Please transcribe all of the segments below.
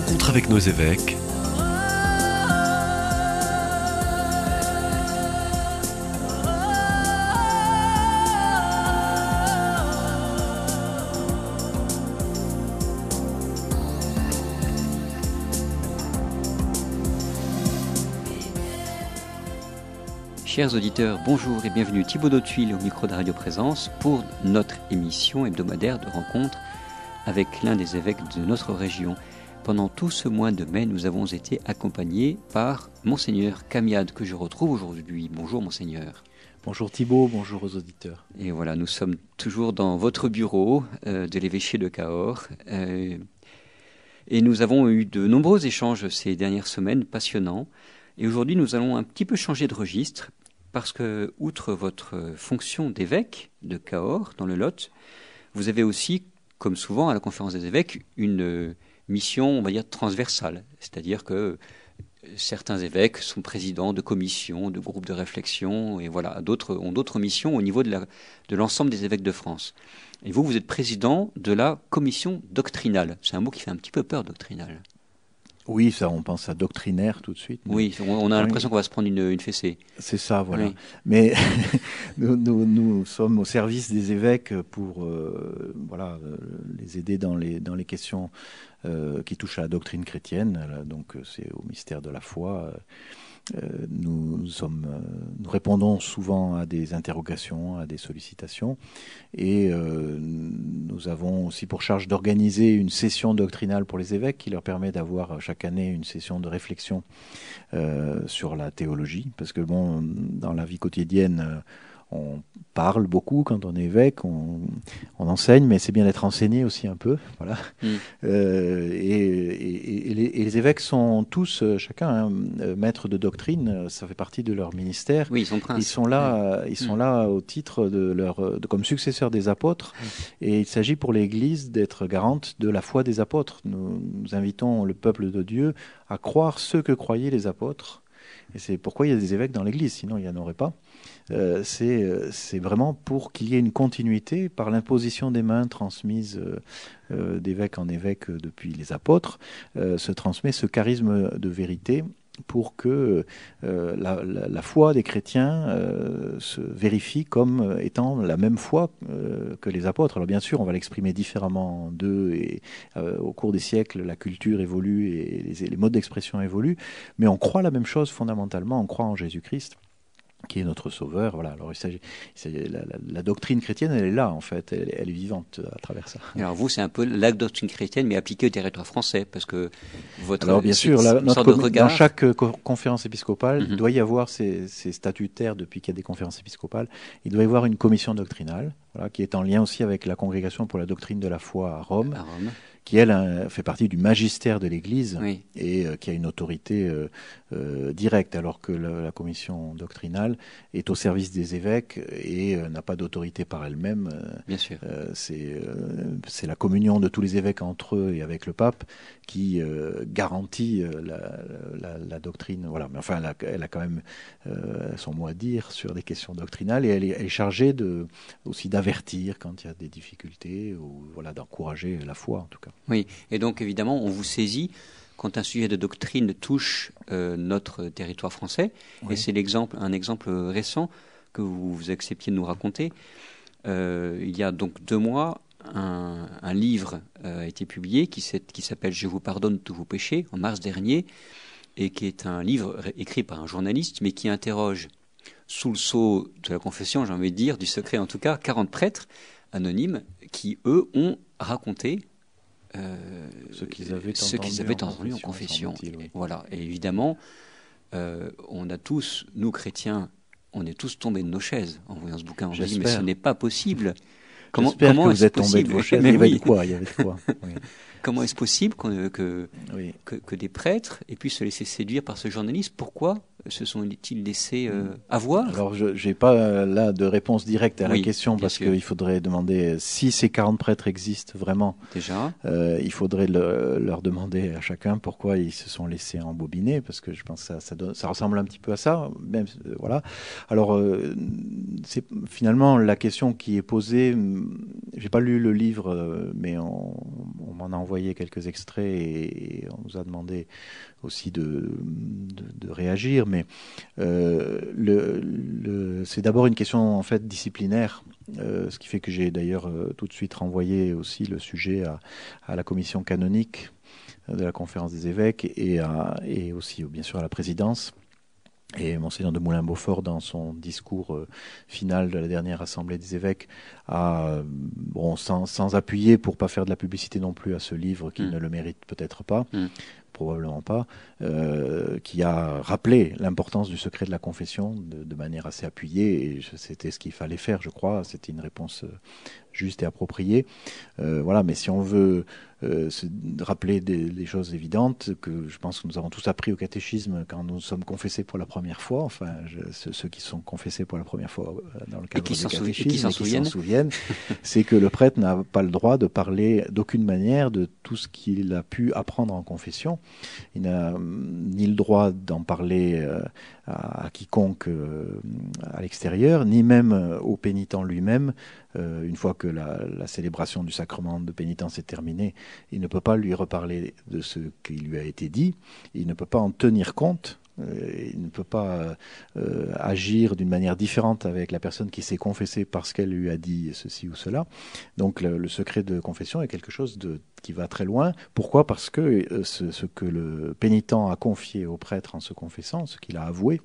rencontre avec nos évêques. Chers auditeurs, bonjour et bienvenue. Thibaut d'Autuile au micro de Radio Présence pour notre émission hebdomadaire de rencontre avec l'un des évêques de notre région. Pendant tout ce mois de mai, nous avons été accompagnés par Monseigneur Camiade que je retrouve aujourd'hui. Bonjour Monseigneur. Bonjour Thibaut, bonjour aux auditeurs. Et voilà, nous sommes toujours dans votre bureau de l'évêché de Cahors. Et nous avons eu de nombreux échanges ces dernières semaines, passionnants. Et aujourd'hui, nous allons un petit peu changer de registre parce que, outre votre fonction d'évêque de Cahors, dans le Lot, vous avez aussi, comme souvent à la conférence des évêques, une mission, on va dire, transversale. C'est-à-dire que certains évêques sont présidents de commissions, de groupes de réflexion, et voilà, d'autres ont d'autres missions au niveau de l'ensemble des évêques de France. Et vous, vous êtes président de la commission doctrinale. C'est un mot qui fait un petit peu peur, doctrinale. Oui, ça, on pense à doctrinaire tout de suite. Oui, on a l'impression qu'on va se prendre une fessée. C'est ça, voilà. Oui. Mais nous sommes au service des évêques pour les aider dans les questions qui touchent à la doctrine chrétienne. Donc, c'est au mystère de la foi. Nous répondons souvent à des interrogations, à des sollicitations, et nous avons aussi pour charge d'organiser une session doctrinale pour les évêques qui leur permet d'avoir chaque année une session de réflexion sur la théologie, parce que dans la vie quotidienne, on parle beaucoup quand on est évêque, on enseigne, mais c'est bien d'être enseigné aussi un peu, voilà. Et les évêques sont tous, chacun, maîtres de doctrine. Ça fait partie de leur ministère. Oui, ils sont princes. Ils sont là au titre comme successeurs des apôtres. Et il s'agit pour l'Église d'être garante de la foi des apôtres. Nous invitons le peuple de Dieu à croire ce que croyaient les apôtres. Et c'est pourquoi il y a des évêques dans l'Église, sinon il n'y en aurait pas. C'est vraiment pour qu'il y ait une continuité par l'imposition des mains transmises d'évêque en évêque depuis les apôtres, se transmet ce charisme de vérité pour que la foi des chrétiens se vérifie comme étant la même foi que les apôtres. Alors bien sûr, on va l'exprimer différemment d'eux, et au cours des siècles, la culture évolue et les modes d'expression évoluent, mais on croit la même chose fondamentalement, on croit en Jésus-Christ, qui est notre sauveur. Voilà. Alors la doctrine chrétienne, elle est là en fait, elle est vivante à travers ça. Alors vous, c'est un peu la doctrine chrétienne, mais appliquée au territoire français, parce que votre alors bien sûr, dans chaque conférence épiscopale, il doit y avoir ces statutaires depuis qu'il y a des conférences épiscopales. Il doit y avoir une commission doctrinale, voilà, qui est en lien aussi avec la Congrégation pour la doctrine de la foi à Rome. Qui, elle, fait partie du magistère de l'Église, oui, et qui a une autorité directe, alors que la commission doctrinale est au service des évêques et n'a pas d'autorité par elle-même. Bien sûr. C'est la communion de tous les évêques entre eux et avec le pape qui garantit la doctrine. Voilà. Mais enfin, elle a quand même son mot à dire sur des questions doctrinales, et elle est chargée aussi d'avertir quand il y a des difficultés, ou voilà, d'encourager la foi en tout cas. Oui, et donc évidemment, on vous saisit quand un sujet de doctrine touche notre territoire français, oui. Et c'est un exemple récent que vous acceptiez de nous raconter. Il y a donc 2 mois, un livre a été publié qui s'appelle « Je vous pardonne tous vos péchés » en mars dernier, et qui est un livre écrit par un journaliste, mais qui interroge, sous le sceau de la confession, j'ai envie de dire, du secret en tout cas, 40 prêtres anonymes qui, eux, ont raconté ce qu'ils avaient entendu en confession. Oui. Voilà. Et évidemment, on a tous, nous chrétiens, on est tous tombés de nos chaises en voyant ce bouquin. On se dit, mais ce n'est pas possible. J'espère que vous êtes tombés de vos chaises. Il y avait de quoi. Oui. Comment est-ce possible que des prêtres aient pu se laisser séduire par ce journaliste? Pourquoi se sont-ils laissés avoir? Alors, je n'ai pas là de réponse directe à la question, parce qu'il faudrait demander si ces 40 prêtres existent vraiment. Déjà. Il faudrait leur demander à chacun pourquoi ils se sont laissés embobiner, parce que je pense que ça ressemble un petit peu à ça. Même, voilà. Alors, c'est finalement la question qui est posée. J'ai pas lu le livre, mais on m'en a envoyé quelques extraits et on nous a demandé aussi de réagir. Mais c'est d'abord une question en fait disciplinaire. Ce qui fait que j'ai d'ailleurs tout de suite renvoyé aussi le sujet à la commission canonique de la conférence des évêques et aussi bien sûr à la présidence. Et Monseigneur de Moulin-Beaufort, dans son discours final de la dernière assemblée des évêques, sans appuyer pour pas faire de la publicité non plus à ce livre qui ne le mérite peut-être pas, probablement pas, qui a rappelé l'importance du secret de la confession de manière assez appuyée, et c'était ce qu'il fallait faire, je crois. C'était une réponse juste et appropriée. Voilà, mais si on veut se rappeler des choses évidentes que je pense que nous avons tous appris au catéchisme quand nous sommes confessés pour la première fois, enfin ceux qui sont confessés pour la première fois dans le cadre du catéchisme et qui s'en souviennent, c'est que le prêtre n'a pas le droit de parler d'aucune manière de tout ce qu'il a pu apprendre en confession. Il n'a ni le droit d'en parler à quiconque à l'extérieur, ni même au pénitent lui-même. Une fois que la célébration du sacrement de pénitence est terminée, il ne peut pas lui reparler de ce qui lui a été dit, il ne peut pas en tenir compte, il ne peut pas agir d'une manière différente avec la personne qui s'est confessée parce qu'elle lui a dit ceci ou cela. Donc le secret de confession est quelque chose qui va très loin. Pourquoi ? Parce que ce que le pénitent a confié au prêtre en se confessant, ce qu'il a avoué,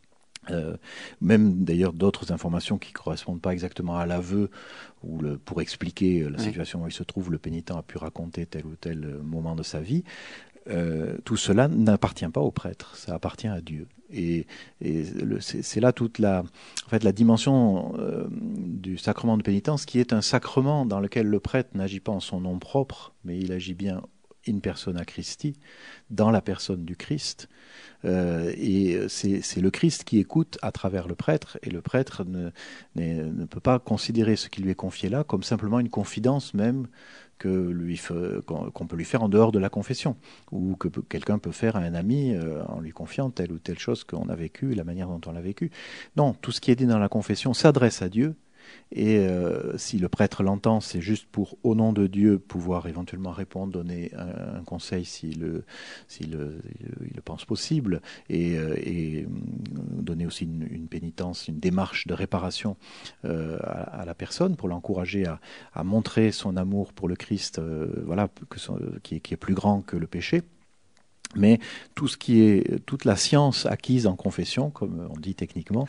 même d'ailleurs d'autres informations qui ne correspondent pas exactement à l'aveu ou pour expliquer la situation où il se trouve, le pénitent a pu raconter tel ou tel moment de sa vie. Tout cela n'appartient pas au prêtre, ça appartient à Dieu. Et c'est là toute la dimension du sacrement de pénitence, qui est un sacrement dans lequel le prêtre n'agit pas en son nom propre, mais il agit bien in persona Christi, dans la personne du Christ. Et c'est le Christ qui écoute à travers le prêtre, et le prêtre ne peut pas considérer ce qui lui est confié là comme simplement une confidence même qu'on peut lui faire en dehors de la confession, ou que quelqu'un peut faire à un ami en lui confiant telle ou telle chose qu'on a vécue et la manière dont on l'a vécue. Non, tout ce qui est dit dans la confession s'adresse à Dieu. Et si le prêtre l'entend, c'est juste pour, au nom de Dieu, pouvoir éventuellement répondre, donner un conseil s'il le pense possible, et donner aussi une pénitence, une démarche de réparation à la personne pour l'encourager à montrer son amour pour le Christ, qui est plus grand que le péché. Mais toute la science acquise en confession, comme on dit techniquement,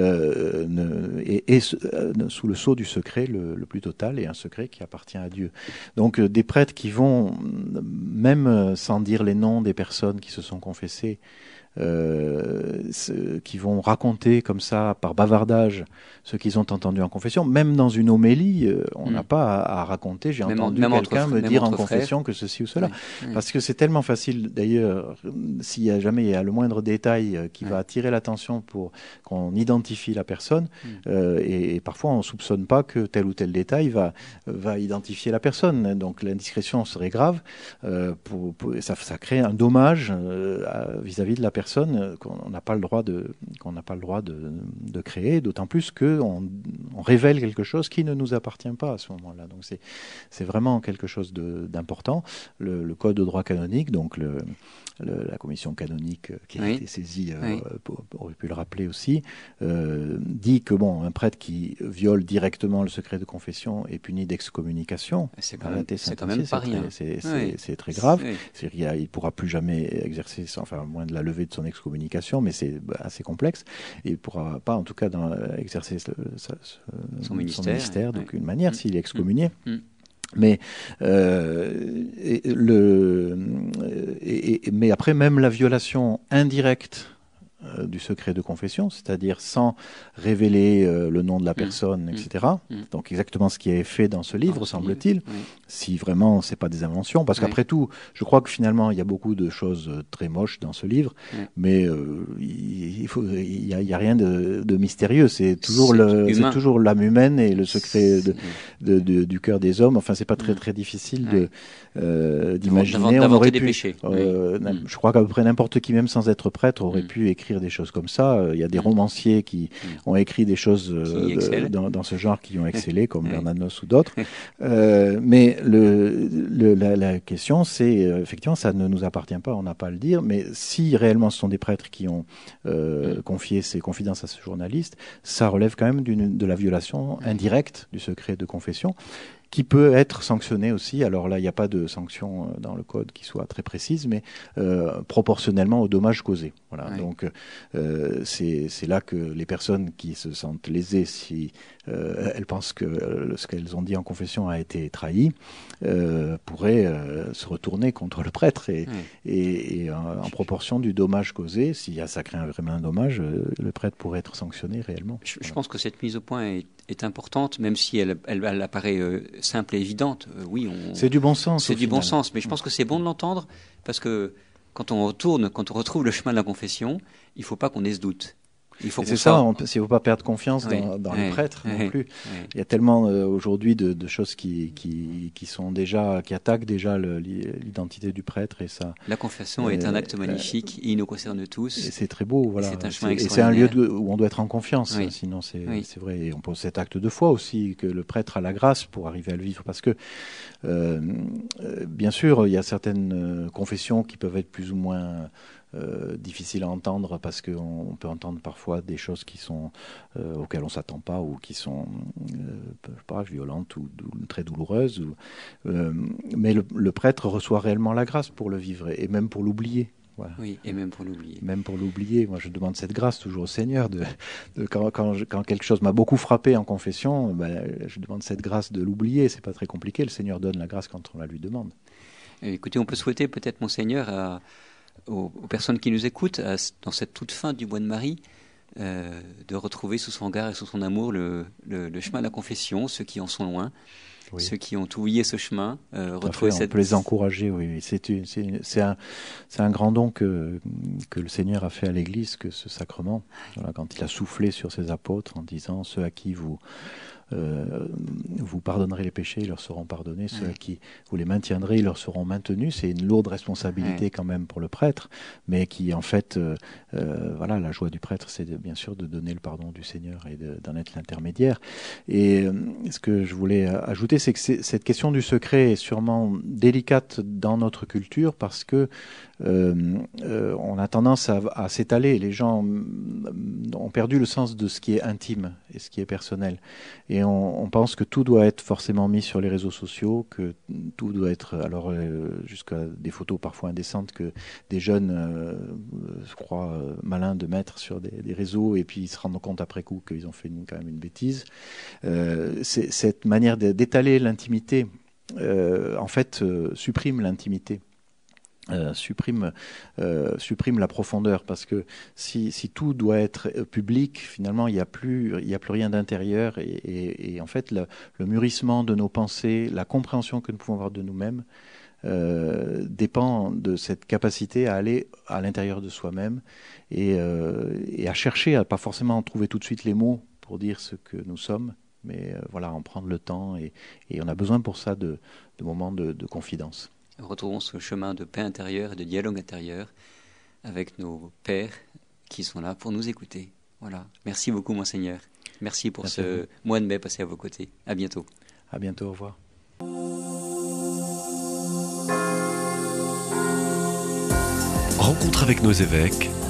est sous le sceau du secret le plus total, et un secret qui appartient à Dieu. Donc des prêtres qui vont, même sans dire les noms des personnes qui se sont confessées, qui vont raconter comme ça, par bavardage, ce qu'ils ont entendu en confession. Même dans une homélie, on n'a pas à raconter, j'ai entendu quelqu'un me dire en confession que ceci ou cela. Parce que c'est tellement facile, d'ailleurs, s'il y a jamais il y a le moindre détail qui va attirer l'attention pour qu'on identifie la personne, et parfois on ne soupçonne pas que tel ou tel détail va identifier la personne. Donc l'indiscrétion serait grave, ça crée un dommage vis-à-vis de la personne qu'on n'a pas le droit de créer, d'autant plus qu'on révèle quelque chose qui ne nous appartient pas à ce moment-là. Donc c'est vraiment quelque chose d'important. Le code de droit canonique, donc la commission canonique qui a été saisie, aurait pu le rappeler aussi, dit que un prêtre qui viole directement le secret de confession est puni d'excommunication. C'est quand même pas rien. C'est très grave. Il ne pourra plus jamais exercer, à moins de la levée de son excommunication, mais c'est assez complexe. Et il ne pourra pas, en tout cas, exercer son ministère d'aucune manière s'il est excommunié. Mais mais après, même la violation indirecte du secret de confession, c'est-à-dire sans révéler le nom de la personne, etc. Donc exactement ce qui est fait dans ce livre, semble-t-il, si vraiment c'est pas des inventions, parce qu'après tout, je crois que finalement il y a beaucoup de choses très moches dans ce livre, mais il y a rien de mystérieux, c'est toujours l'âme humaine et le secret du cœur des hommes. Enfin, c'est pas très difficile d'imaginer. D'inventer des péchés. Je crois qu'à peu près n'importe qui, même sans être prêtre, aurait pu écrire des choses comme ça. Il y a des romanciers qui ont écrit des choses dans ce genre qui ont excellé, comme Bernanos ou d'autres. Mais la question, c'est effectivement, ça ne nous appartient pas, on n'a pas à le dire, mais si réellement ce sont des prêtres qui ont confié ces confidences à ce journaliste, ça relève quand même de la violation indirecte du secret de confession, qui peut être sanctionné aussi. Alors là, il n'y a pas de sanction dans le code qui soit très précise, mais proportionnellement aux dommages causés. Voilà. Donc c'est là que les personnes qui se sentent lésées, si elles pensent que ce qu'elles ont dit en confession a été trahi, pourraient se retourner contre le prêtre et en proportion du dommage causé, ça crée vraiment un dommage, le prêtre pourrait être sanctionné réellement. Je pense que cette mise au point est importante, même si elle apparaît simple et évidente. C'est du bon sens. C'est du bon sens, mais je pense que c'est bon de l'entendre parce que quand on retrouve le chemin de la confession, il ne faut pas qu'on ait ce doute. C'est ça, il ne faut pas perdre confiance dans les prêtres non plus. Il y a tellement aujourd'hui de choses qui attaquent déjà l'identité du prêtre et ça. La confession est un acte magnifique, il nous concerne tous. Et c'est très beau, voilà. C'est un chemin extraordinaire. Et c'est un lieu où on doit être en confiance, sinon c'est vrai. Et on pose cet acte de foi aussi, que le prêtre a la grâce pour arriver à le vivre, parce que bien sûr, il y a certaines confessions qui peuvent être plus ou moins difficile à entendre parce qu'on peut entendre parfois des choses qui sont auxquelles on s'attend pas ou qui sont pas violentes ou très douloureuses. Mais le prêtre reçoit réellement la grâce pour le vivre et même pour l'oublier. Voilà. Oui, et même pour l'oublier. Même pour l'oublier. Moi, je demande cette grâce toujours au Seigneur. Quand quelque chose m'a beaucoup frappé en confession, je demande cette grâce de l'oublier. C'est pas très compliqué. Le Seigneur donne la grâce quand on la lui demande. Écoutez, on peut souhaiter peut-être, Monseigneur, aux personnes qui nous écoutent, dans cette toute fin du mois de Marie, de retrouver sous son regard et sous son amour le chemin de la confession, ceux qui en sont loin, ceux qui ont oublié ce chemin. Retrouver on peut les encourager, oui. C'est un grand don que le Seigneur a fait à l'Église, que ce sacrement, voilà, quand il a soufflé sur ses apôtres en disant « Ceux à qui vous pardonnerez les péchés, ils leur seront pardonnés. Ceux à qui vous les maintiendrez, ils leur seront maintenus. » C'est une lourde responsabilité quand même pour le prêtre, mais qui en fait, la joie du prêtre, c'est bien sûr de donner le pardon du Seigneur et d'en être l'intermédiaire. Et ce que je voulais ajouter, c'est que cette question du secret est sûrement délicate dans notre culture parce que on a tendance à s'étaler. Les gens ont perdu le sens de ce qui est intime et ce qui est personnel. Et on pense que tout doit être forcément mis sur les réseaux sociaux, que tout doit être, alors jusqu'à des photos parfois indécentes que des jeunes se croient malins de mettre sur des réseaux et puis ils se rendent compte après coup qu'ils ont fait quand même une bêtise. Cette manière d'étaler l'intimité, en fait, supprime l'intimité. Supprime la profondeur, parce que si tout doit être public, finalement il n'y a plus rien d'intérieur et en fait le mûrissement de nos pensées, la compréhension que nous pouvons avoir de nous-mêmes dépend de cette capacité à aller à l'intérieur de soi-même et à chercher à pas forcément trouver tout de suite les mots pour dire ce que nous sommes, mais en prendre le temps et on a besoin pour ça de moments de confidence. Retrouvons ce chemin de paix intérieure et de dialogue intérieur avec nos pères qui sont là pour nous écouter. Voilà. Merci beaucoup, Monseigneur. Merci pour ce mois de mai passé à vos côtés. À bientôt. À bientôt, au revoir. Rencontre avec nos évêques